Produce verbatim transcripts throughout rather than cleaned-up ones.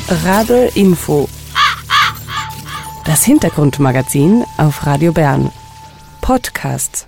Rabe Info. Das Hintergrundmagazin auf Radio Bern. Podcasts.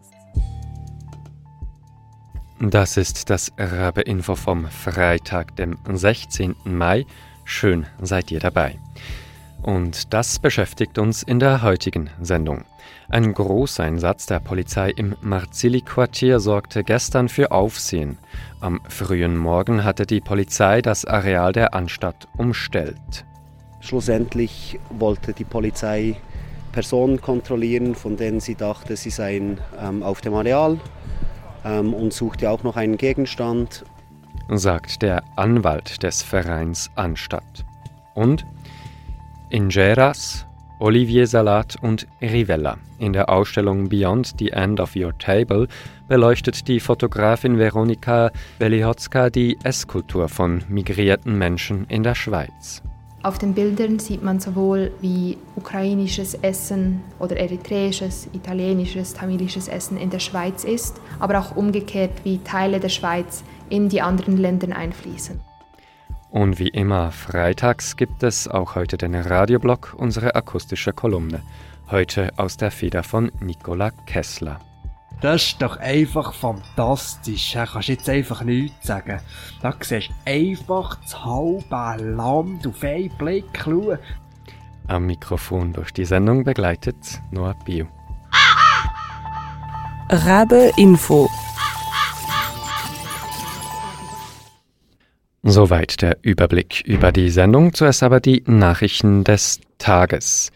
Das ist das Rabe Info vom Freitag, dem sechzehnten Mai. Schön seid ihr dabei. Und das beschäftigt uns in der heutigen Sendung. Ein Großeinsatz der Polizei im Marzili-Quartier sorgte gestern für Aufsehen. Am frühen Morgen hatte die Polizei das Areal der Anstalt umstellt. Schlussendlich wollte die Polizei Personen kontrollieren, von denen sie dachte, sie seien ähm, auf dem Areal ähm, und suchte auch noch einen Gegenstand, sagt der Anwalt des Vereins Anstalt. Und Injeras, Olivier Salat und Rivella. In der Ausstellung Beyond the End of Your Table beleuchtet die Fotografin Veronika Belihotzka die Esskultur von migrierten Menschen in der Schweiz. Auf den Bildern sieht man sowohl, wie ukrainisches Essen oder eritreisches, italienisches, tamilisches Essen in der Schweiz ist, aber auch umgekehrt, wie Teile der Schweiz in die anderen Länder einfließen. Und wie immer freitags gibt es auch heute den Radioblog, unsere akustische Kolumne. Heute aus der Feder von Nicola Kessler. Das ist doch einfach fantastisch. Da kannst du jetzt einfach nichts sagen. Da siehst du einfach das halbe Land auf einen Blick schauen. Am Mikrofon durch die Sendung begleitet Noah Bio. Rabe Info. Soweit der Überblick über die Sendung. Zuerst aber die Nachrichten des Tages.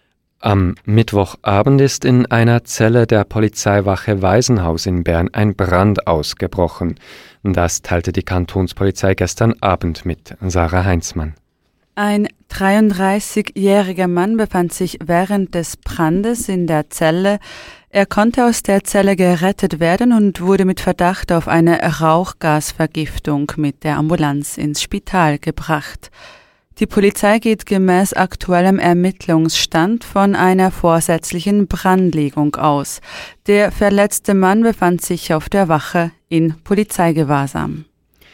Am Mittwochabend ist in einer Zelle der Polizeiwache Waisenhaus in Bern ein Brand ausgebrochen. Das teilte die Kantonspolizei gestern Abend mit. Sarah Heinzmann. Ein dreiunddreißigjähriger Mann befand sich während des Brandes in der Zelle. Er konnte aus der Zelle gerettet werden und wurde mit Verdacht auf eine Rauchgasvergiftung mit der Ambulanz ins Spital gebracht. Die Polizei geht gemäß aktuellem Ermittlungsstand von einer vorsätzlichen Brandlegung aus. Der verletzte Mann befand sich auf der Wache in Polizeigewahrsam.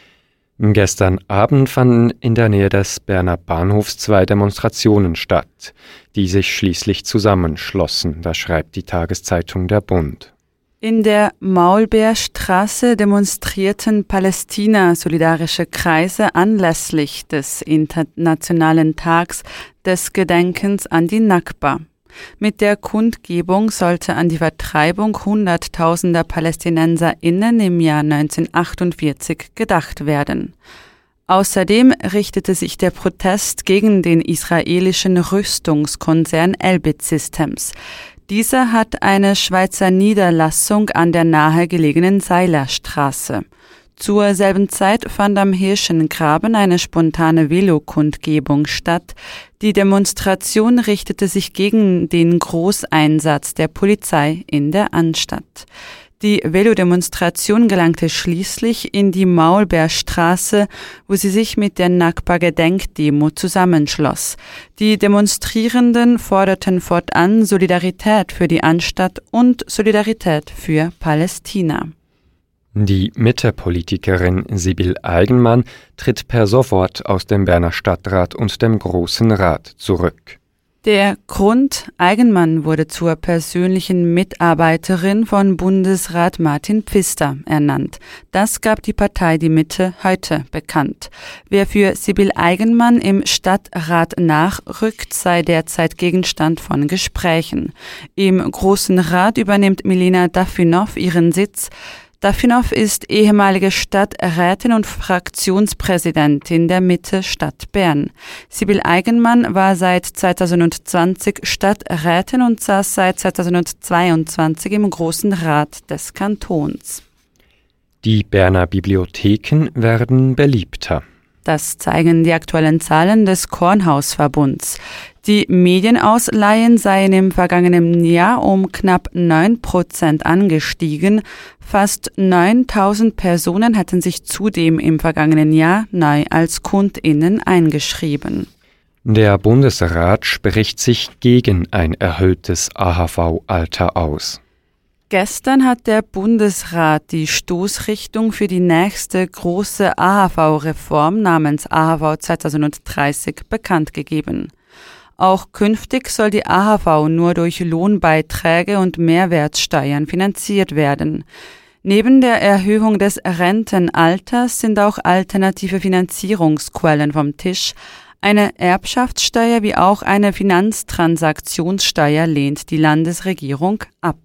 Gestern Abend fanden in der Nähe des Berner Bahnhofs zwei Demonstrationen statt, die sich schließlich zusammenschlossen, das schreibt die Tageszeitung Der Bund. In der Maulbeerstraße demonstrierten Palästina-solidarische Kreise anlässlich des Internationalen Tags des Gedenkens an die Nakba. Mit der Kundgebung sollte an die Vertreibung hunderttausender PalästinenserInnen im Jahr neunzehnhundertachtundvierzig gedacht werden. Außerdem richtete sich der Protest gegen den israelischen Rüstungskonzern Elbit Systems. Dieser hat eine Schweizer Niederlassung an der nahegelegenen Seilerstraße. Zur selben Zeit fand am Hirschengraben eine spontane Velokundgebung statt. Die Demonstration richtete sich gegen den Großeinsatz der Polizei in der Anstalt. Die Velodemonstration gelangte schließlich in die Maulbeerstraße, wo sie sich mit der Nakba-Gedenkdemo zusammenschloss. Die Demonstrierenden forderten fortan Solidarität für die Anstalt und Solidarität für Palästina. Die Mitte-Politikerin Sibylle Eigenmann tritt per sofort aus dem Berner Stadtrat und dem Grossen Rat zurück. Der Grund: Eigenmann wurde zur persönlichen Mitarbeiterin von Bundesrat Martin Pfister ernannt. Das gab die Partei Die Mitte heute bekannt. Wer für Sibylle Eigenmann im Stadtrat nachrückt, sei derzeit Gegenstand von Gesprächen. Im Grossen Rat übernimmt Milena Dafinov ihren Sitz. Dafinov ist ehemalige Stadträtin und Fraktionspräsidentin der Mitte Stadt Bern. Sibylle Eigenmann war seit zweitausendzwanzig Stadträtin und saß seit zweitausendzweiundzwanzig im Grossen Rat des Kantons. Die Berner Bibliotheken werden beliebter. Das zeigen die aktuellen Zahlen des Kornhausverbunds. Die Medienausleihen seien im vergangenen Jahr um knapp neun Prozent angestiegen. Fast neuntausend Personen hatten sich zudem im vergangenen Jahr neu als KundInnen eingeschrieben. Der Bundesrat spricht sich gegen ein erhöhtes A H V-Alter aus. Gestern hat der Bundesrat die Stoßrichtung für die nächste große A H V-Reform namens A H V zwanzig dreißig bekannt gegeben. Auch künftig soll die A H V nur durch Lohnbeiträge und Mehrwertsteuern finanziert werden. Neben der Erhöhung des Rentenalters sind auch alternative Finanzierungsquellen vom Tisch. Eine Erbschaftssteuer wie auch eine Finanztransaktionssteuer lehnt die Landesregierung ab.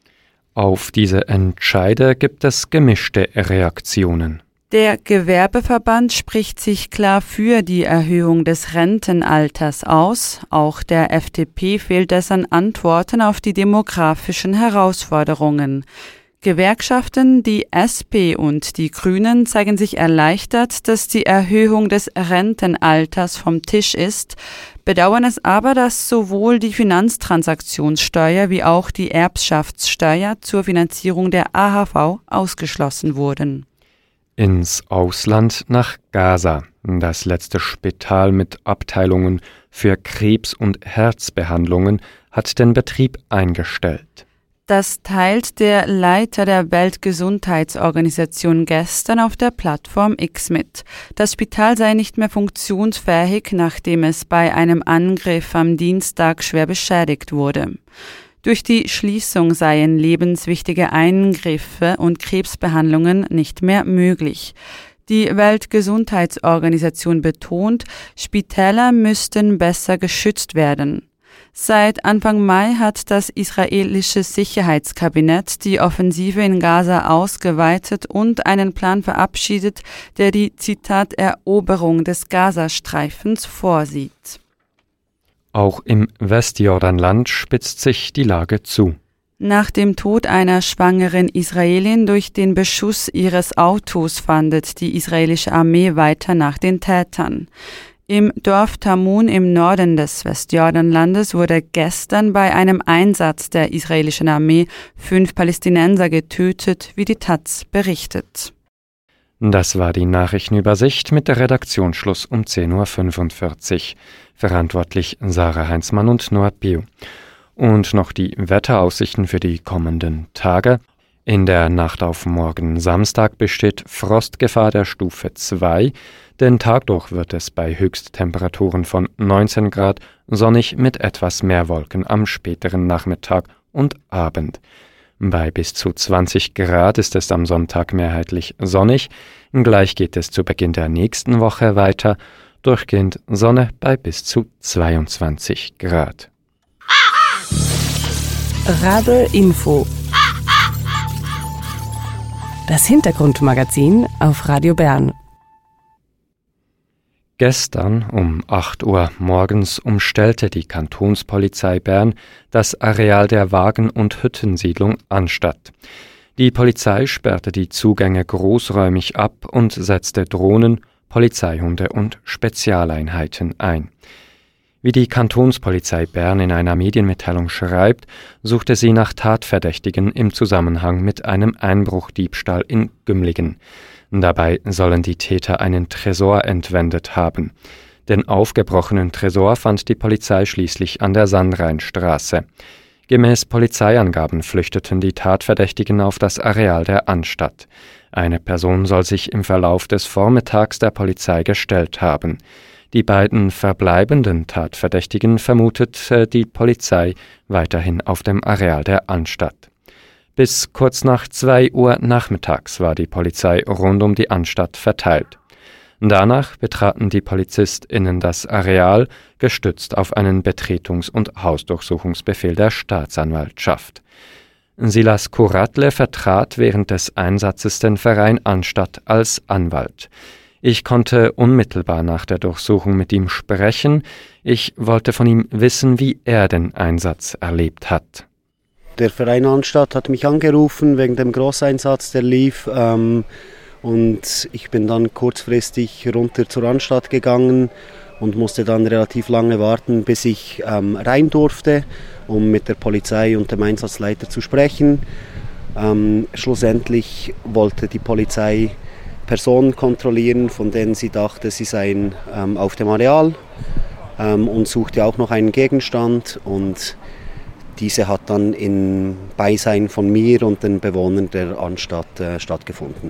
Auf diese Entscheide gibt es gemischte Reaktionen. Der Gewerbeverband spricht sich klar für die Erhöhung des Rentenalters aus. Auch der F D P fehlt es an Antworten auf die demografischen Herausforderungen. Gewerkschaften, die S P und die Grünen zeigen sich erleichtert, dass die Erhöhung des Rentenalters vom Tisch ist, bedauern es aber, dass sowohl die Finanztransaktionssteuer wie auch die Erbschaftssteuer zur Finanzierung der A H V ausgeschlossen wurden. Ins Ausland nach Gaza. Das letzte Spital mit Abteilungen für Krebs- und Herzbehandlungen hat den Betrieb eingestellt. Das teilt der Leiter der Weltgesundheitsorganisation gestern auf der Plattform X mit. Das Spital sei nicht mehr funktionsfähig, nachdem es bei einem Angriff am Dienstag schwer beschädigt wurde. Durch die Schließung seien lebenswichtige Eingriffe und Krebsbehandlungen nicht mehr möglich. Die Weltgesundheitsorganisation betont, Spitäler müssten besser geschützt werden. Seit Anfang Mai hat das israelische Sicherheitskabinett die Offensive in Gaza ausgeweitet und einen Plan verabschiedet, der die, Zitat, Eroberung des Gazastreifens vorsieht. Auch im Westjordanland spitzt sich die Lage zu. Nach dem Tod einer schwangeren Israelin durch den Beschuss ihres Autos fahndet die israelische Armee weiter nach den Tätern. Im Dorf Tamun im Norden des Westjordanlandes wurde gestern bei einem Einsatz der israelischen Armee fünf Palästinenser getötet, wie die Taz berichtet. Das war die Nachrichtenübersicht mit der Redaktionsschluss um zehn Uhr fünfundvierzig. Verantwortlich Sarah Heinzmann und Noah Pio. Und noch die Wetteraussichten für die kommenden Tage. In der Nacht auf morgen Samstag besteht Frostgefahr der Stufe zwei. Den Tag durch wird es bei Höchsttemperaturen von neunzehn Grad sonnig mit etwas mehr Wolken am späteren Nachmittag und Abend. Bei bis zu zwanzig Grad ist es am Sonntag mehrheitlich sonnig. Gleich geht es zu Beginn der nächsten Woche weiter. Durchgehend Sonne bei bis zu zweiundzwanzig Grad. Rabe Info. Das Hintergrundmagazin auf Radio Bern. Gestern um acht Uhr morgens umstellte die Kantonspolizei Bern das Areal der Wagen- und Hüttensiedlung Anstatt. Die Polizei sperrte die Zugänge großräumig ab und setzte Drohnen, Polizeihunde und Spezialeinheiten ein. Wie die Kantonspolizei Bern in einer Medienmitteilung schreibt, suchte sie nach Tatverdächtigen im Zusammenhang mit einem Einbruchdiebstahl in Gümligen. Dabei sollen die Täter einen Tresor entwendet haben. Den aufgebrochenen Tresor fand die Polizei schließlich an der Sandrheinstraße. Gemäß Polizeiangaben flüchteten die Tatverdächtigen auf das Areal der Anstatt. Eine Person soll sich im Verlauf des Vormittags der Polizei gestellt haben. Die beiden verbleibenden Tatverdächtigen vermutet die Polizei weiterhin auf dem Areal der Anstatt. Bis kurz nach zwei Uhr nachmittags war die Polizei rund um die Anstatt verteilt. Danach betraten die PolizistInnen das Areal, gestützt auf einen Betretungs- und Hausdurchsuchungsbefehl der Staatsanwaltschaft. Silas Kuratle vertrat während des Einsatzes den Verein Anstatt als Anwalt. Ich konnte unmittelbar nach der Durchsuchung mit ihm sprechen. Ich wollte von ihm wissen, wie er den Einsatz erlebt hat. Der Verein Anstatt hat mich angerufen wegen dem Großeinsatz, der lief. Ähm, und ich bin dann kurzfristig runter zur Anstatt gegangen und musste dann relativ lange warten, bis ich ähm, rein durfte, um mit der Polizei und dem Einsatzleiter zu sprechen. Ähm, schlussendlich wollte die Polizei Personen kontrollieren, von denen sie dachte, sie seien ähm, auf dem Areal, ähm, und suchte auch noch einen Gegenstand. Und Diese hat dann im Beisein von mir und den Bewohnern der Anstalt äh, stattgefunden.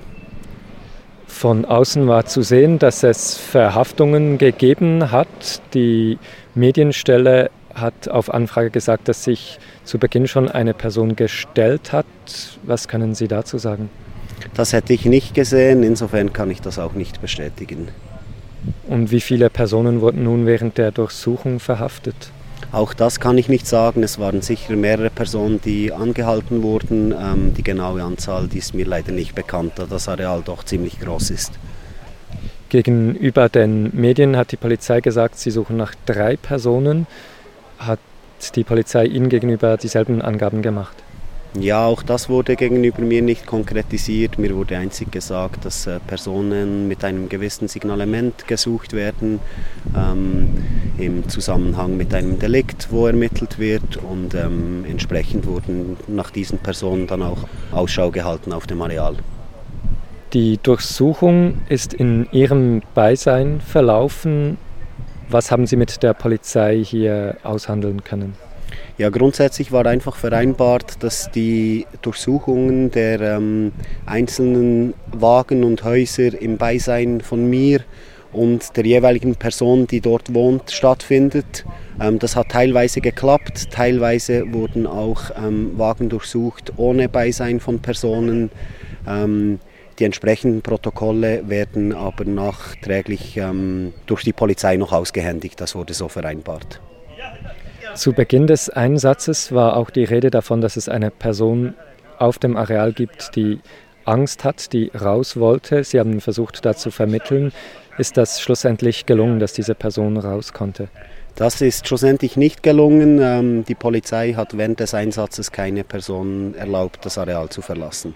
Von außen war zu sehen, dass es Verhaftungen gegeben hat. Die Medienstelle hat auf Anfrage gesagt, dass sich zu Beginn schon eine Person gestellt hat. Was können Sie dazu sagen? Das hätte ich nicht gesehen, insofern kann ich das auch nicht bestätigen. Und wie viele Personen wurden nun während der Durchsuchung verhaftet? Auch das kann ich nicht sagen. Es waren sicher mehrere Personen, die angehalten wurden. Ähm, die genaue Anzahl die ist mir leider nicht bekannt, da das Areal doch ziemlich groß ist. Gegenüber den Medien hat die Polizei gesagt, sie suchen nach drei Personen. Hat die Polizei Ihnen gegenüber dieselben Angaben gemacht? Ja, auch das wurde gegenüber mir nicht konkretisiert. Mir wurde einzig gesagt, dass äh, Personen mit einem gewissen Signalement gesucht werden, ähm, im Zusammenhang mit einem Delikt, wo ermittelt wird. Und ähm, entsprechend wurden nach diesen Personen dann auch Ausschau gehalten auf dem Areal. Die Durchsuchung ist in Ihrem Beisein verlaufen. Was haben Sie mit der Polizei hier aushandeln können? Ja, grundsätzlich war einfach vereinbart, dass die Durchsuchungen der ähm, einzelnen Wagen und Häuser im Beisein von mir und der jeweiligen Person, die dort wohnt, stattfindet. Ähm, das hat teilweise geklappt, teilweise wurden auch ähm, Wagen durchsucht ohne Beisein von Personen. Ähm, die entsprechenden Protokolle werden aber nachträglich ähm, durch die Polizei noch ausgehändigt, das wurde so vereinbart. Zu Beginn des Einsatzes war auch die Rede davon, dass es eine Person auf dem Areal gibt, die Angst hat, die raus wollte. Sie haben versucht, da zu vermitteln. Ist das schlussendlich gelungen, dass diese Person raus konnte? Das ist schlussendlich nicht gelungen. Die Polizei hat während des Einsatzes keine Person erlaubt, das Areal zu verlassen.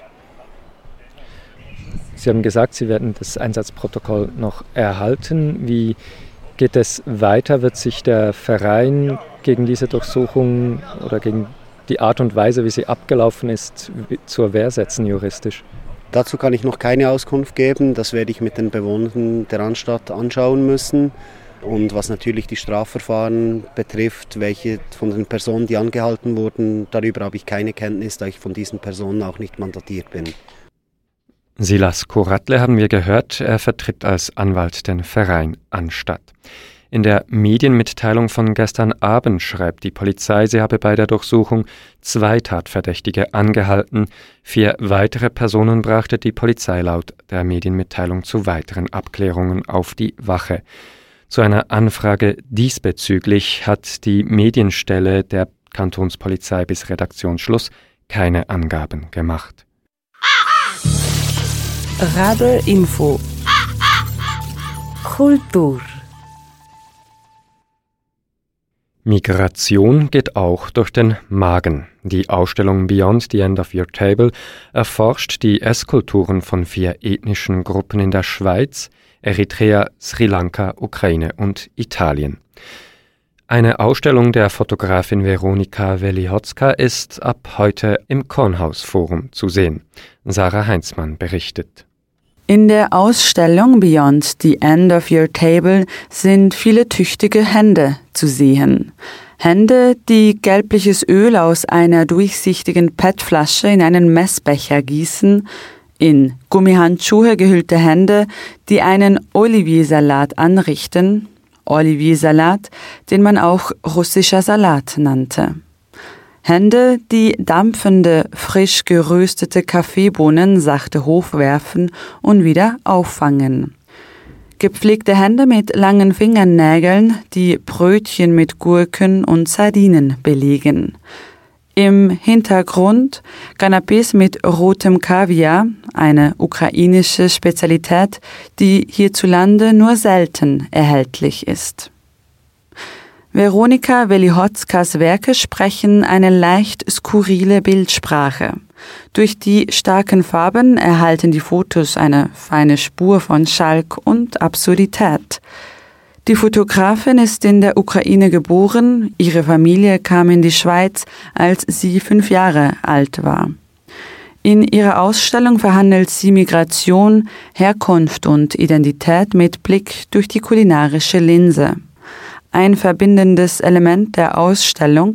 Sie haben gesagt, Sie werden das Einsatzprotokoll noch erhalten. Wie geht es weiter? Wird sich der Verein gegen diese Durchsuchung oder gegen die Art und Weise, wie sie abgelaufen ist, zur Wehr setzen juristisch? Dazu kann ich noch keine Auskunft geben. Das werde ich mit den Bewohnern der Anstalt anschauen müssen. Und was natürlich die Strafverfahren betrifft, welche von den Personen, die angehalten wurden, darüber habe ich keine Kenntnis, da ich von diesen Personen auch nicht mandatiert bin. Silas Kuratle haben wir gehört, er vertritt als Anwalt den Verein Anstalt. In der Medienmitteilung von gestern Abend schreibt die Polizei, sie habe bei der Durchsuchung zwei Tatverdächtige angehalten. Vier weitere Personen brachte die Polizei laut der Medienmitteilung zu weiteren Abklärungen auf die Wache. Zu einer Anfrage diesbezüglich hat die Medienstelle der Kantonspolizei bis Redaktionsschluss keine Angaben gemacht. Rabe Info Kultur. Migration geht auch durch den Magen. Die Ausstellung Beyond the End of Your Table erforscht die Esskulturen von vier ethnischen Gruppen in der Schweiz, Eritrea, Sri Lanka, Ukraine und Italien. Eine Ausstellung der Fotografin Veronika Welihotzka ist ab heute im Kornhaus-Forum zu sehen. Sarah Heinzmann berichtet. In der Ausstellung Beyond the End of Your Table sind viele tüchtige Hände zu sehen. Hände, die gelbliches Öl aus einer durchsichtigen P E T-Flasche in einen Messbecher gießen, in Gummihandschuhe gehüllte Hände, die einen Oliviersalat anrichten, Oliviersalat, den man auch russischer Salat nannte. Hände, die dampfende, frisch geröstete Kaffeebohnen sachte hochwerfen und wieder auffangen. Gepflegte Hände mit langen Fingernägeln, die Brötchen mit Gurken und Sardinen belegen. Im Hintergrund Canapés mit rotem Kaviar, eine ukrainische Spezialität, die hierzulande nur selten erhältlich ist. Veronika Welihotzkas Werke sprechen eine leicht skurrile Bildsprache. Durch die starken Farben erhalten die Fotos eine feine Spur von Schalk und Absurdität. Die Fotografin ist in der Ukraine geboren, ihre Familie kam in die Schweiz, als sie fünf Jahre alt war. In ihrer Ausstellung verhandelt sie Migration, Herkunft und Identität mit Blick durch die kulinarische Linse. Ein verbindendes Element der Ausstellung,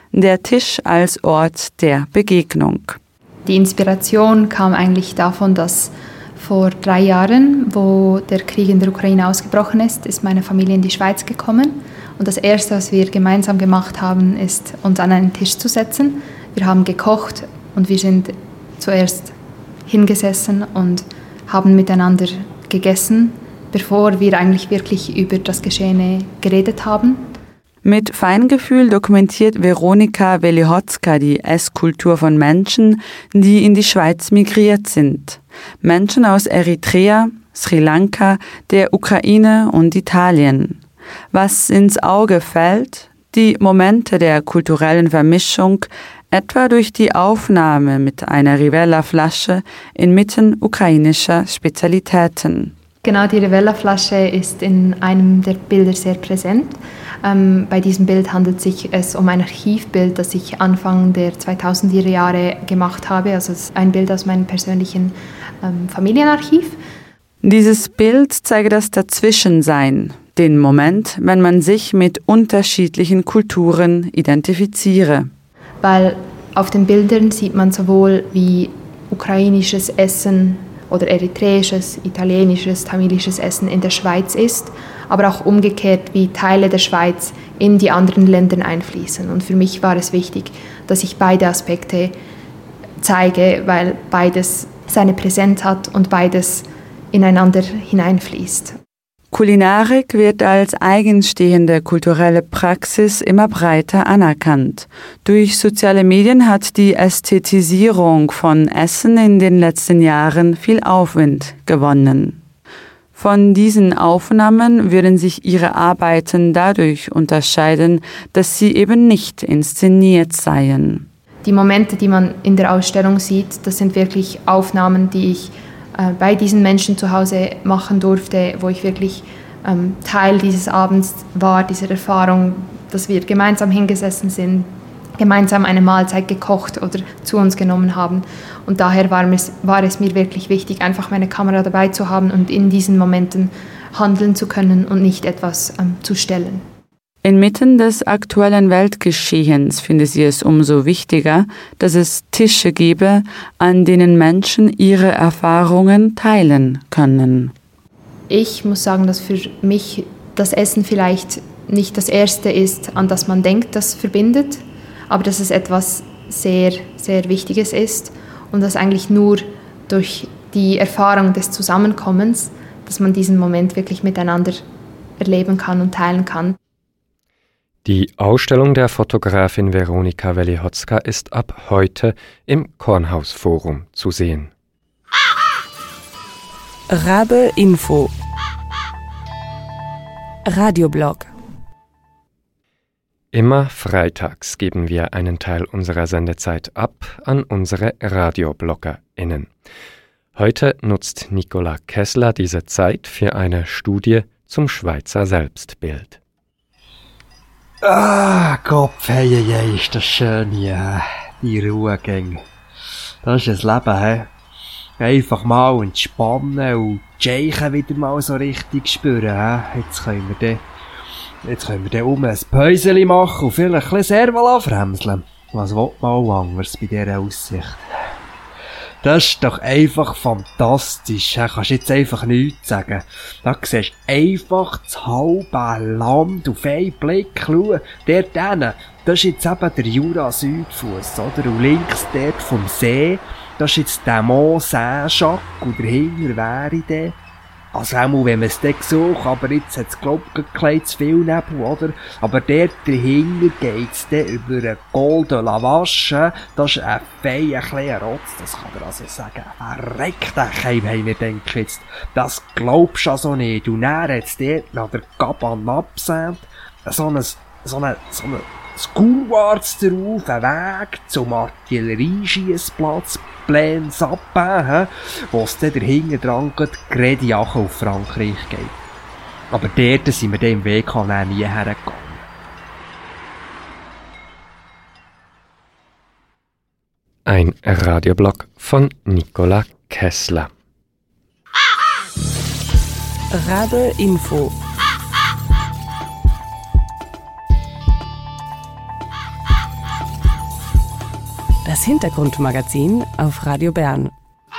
der Tisch als Ort der Begegnung. Die Inspiration kam eigentlich davon, dass vor drei Jahren, wo der Krieg in der Ukraine ausgebrochen ist, ist meine Familie in die Schweiz gekommen. Und das Erste, was wir gemeinsam gemacht haben, ist, uns an einen Tisch zu setzen. Wir haben gekocht und wir sind zuerst hingesessen und haben miteinander gegessen, bevor wir eigentlich wirklich über das Geschehene geredet haben. Mit Feingefühl dokumentiert Weronika Welichocka die Esskultur von Menschen, die in die Schweiz migriert sind. Menschen aus Eritrea, Sri Lanka, der Ukraine und Italien. Was ins Auge fällt, die Momente der kulturellen Vermischung, etwa durch die Aufnahme mit einer Rivella-Flasche inmitten ukrainischer Spezialitäten. Genau, die Rivella-Flasche ist in einem der Bilder sehr präsent. Ähm, bei diesem Bild handelt es sich es um ein Archivbild, das ich Anfang der zweitausender Jahre gemacht habe. Also es ist ein Bild aus meinem persönlichen ähm, Familienarchiv. Dieses Bild zeigt das Dazwischensein, den Moment, wenn man sich mit unterschiedlichen Kulturen identifiziere. Weil auf den Bildern sieht man sowohl wie ukrainisches Essen oder eritreisches, italienisches, tamilisches Essen in der Schweiz ist, aber auch umgekehrt, wie Teile der Schweiz in die anderen Länder einfließen. Und für mich war es wichtig, dass ich beide Aspekte zeige, weil beides seine Präsenz hat und beides ineinander hineinfließt. Kulinarik wird als eigenstehende kulturelle Praxis immer breiter anerkannt. Durch soziale Medien hat die Ästhetisierung von Essen in den letzten Jahren viel Aufwind gewonnen. Von diesen Aufnahmen würden sich ihre Arbeiten dadurch unterscheiden, dass sie eben nicht inszeniert seien. Die Momente, die man in der Ausstellung sieht, das sind wirklich Aufnahmen, die ich bei diesen Menschen zu Hause machen durfte, wo ich wirklich ähm, Teil dieses Abends war, dieser Erfahrung, dass wir gemeinsam hingesessen sind, gemeinsam eine Mahlzeit gekocht oder zu uns genommen haben. Und daher war es, war es mir wirklich wichtig, einfach meine Kamera dabei zu haben und in diesen Momenten handeln zu können und nicht etwas ähm, zu stellen. Inmitten des aktuellen Weltgeschehens finde sie es umso wichtiger, dass es Tische gebe, an denen Menschen ihre Erfahrungen teilen können. Ich muss sagen, dass für mich das Essen vielleicht nicht das Erste ist, an das man denkt, das verbindet, aber dass es etwas sehr, sehr Wichtiges ist und dass eigentlich nur durch die Erfahrung des Zusammenkommens, dass man diesen Moment wirklich miteinander erleben kann und teilen kann. Die Ausstellung der Fotografin Weronika Welichocka ist ab heute im Kornhaus-Forum zu sehen. Rabe Info Radioblog. Immer freitags geben wir einen Teil unserer Sendezeit ab an unsere RadiobloggerInnen. Heute nutzt Nicola Kessler diese Zeit für eine Studie zum Schweizer Selbstbild. Ah, Gott, hey, hey, ist das schön hier, die Ruhegänge. Das ist das Leben, hä? Einfach mal entspannen und die Scheichen wieder mal so richtig spüren, hä? Jetzt können wir dann, jetzt können wir dann um ein Päuseli machen und vielleicht ein bisschen Serval anfremseln. Was will man auch anderes bei dieser Aussicht? Das ist doch einfach fantastisch. Du kannst jetzt einfach nichts sagen. Da siehst du einfach das halbe Land auf einen Blick schauen. Dort hinten, das ist jetzt eben der Jura-Südfuss, oder? Und links dort vom See, das ist jetzt der Mont Saint-Jacques und dahinter wäre der. Also auch mal, wenn man es dann sucht, aber jetzt hat es, glaub ich, ein zu viel Nebel, oder? Aber dort dahinter geht's dann über den Col de la Vache. Das ist ein feier kleiner Rotz, das kann man also sagen. Verreckt, Keim, haben wir gedacht jetzt. Das glaubst du also nicht. Und dann hat's dort nach der Cabane Absinthe so ein, so ein, so ein Schoolwards drauf, ein Weg zum Artillerieschiessplatz, Plaine Sapin, wo es dann dahinter dran geht, gerade auf Frankreich geht. Aber dort sind wir dann im Weg nie hergegangen. Ein Radioblog von Nicola Kessler. Rabe Info. Das Hintergrundmagazin auf Radio Bern.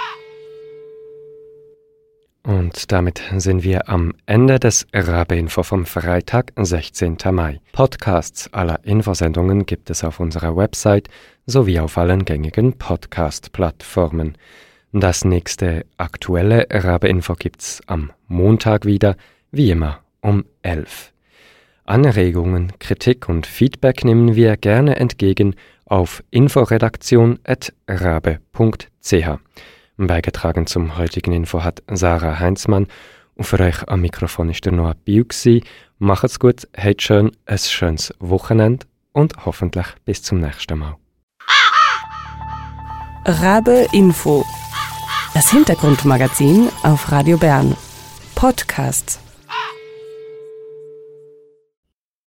Und damit sind wir am Ende des RaBe-Info vom Freitag, sechzehnten Mai. Podcasts aller Infosendungen gibt es auf unserer Website sowie auf allen gängigen Podcast-Plattformen. Das nächste aktuelle RaBe-Info gibt's am Montag wieder, wie immer um elf. Anregungen, Kritik und Feedback nehmen wir gerne entgegen auf inforedaktion at rabe punkt c h. Beigetragen zum heutigen Info hat Sarah Heinzmann und für euch am Mikrofon ist der Noah Biu gsi. Macht's gut, habt schön ein schönes Wochenende und hoffentlich bis zum nächsten Mal. RaBe Info. Das Hintergrundmagazin auf Radio Bern. Podcasts.